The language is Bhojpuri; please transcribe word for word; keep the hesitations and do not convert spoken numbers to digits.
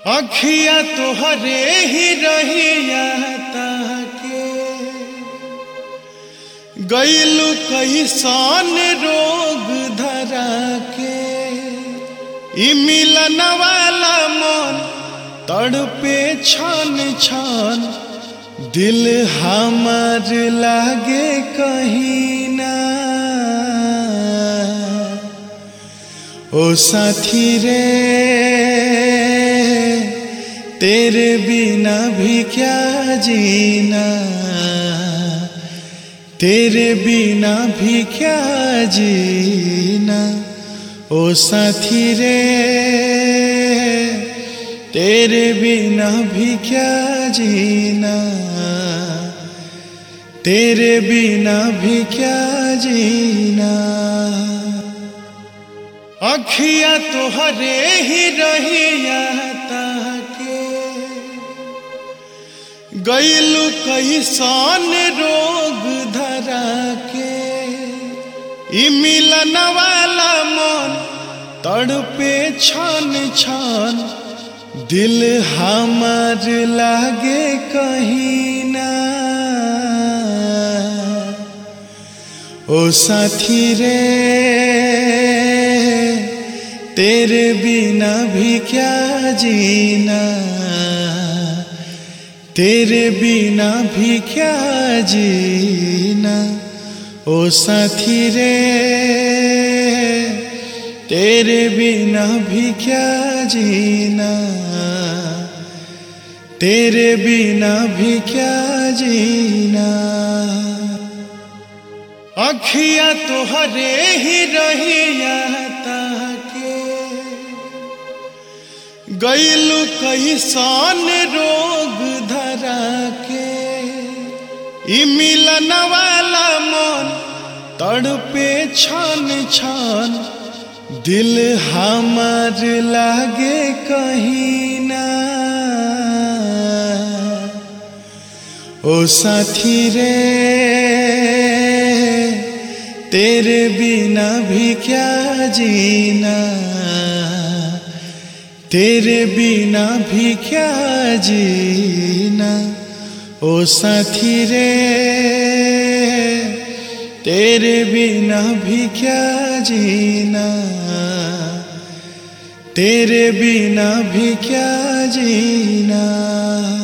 अखिया तोहरे ही रहिया ताके गइलु कैसन रोग धरा के ई मिलन वाला मन तड़पे छन छन दिल हमार लागे कहीं ना। ओ साथी रे तेरे बिना भी क्या जीना, तेरे बिना भी क्या जीना। ओ साथी रे तेरे बिना भी क्या जीना, तेरे बिना भी क्या जीना। अखिया तोहरे ही रहिया ताके गइलु कैसन रोग धरा के ई मिलन वाला मन तड़पे छन छन दिल हमार लागे कहीं ना। ओ साथी रे तेरे बिना भी क्या जीना, तेरे बिना भी क्या जीना। ओ साथी रे तेरे बिना भी क्या जीना, तेरे बिना भी क्या जीना। अखिया तोहरे ही रहिया ताके गइलु कैसन रोग धरा के ई मिलन वाला मन तड़पे छन छन दिल हमार लागे कहीं ना। ओ साथी रे तेरे बिना भी क्या जीना, तेरे बिना भी क्या जीना। ओ साथी रे तेरे बिना भी क्या जीना, तेरे बिना भी क्या जीना।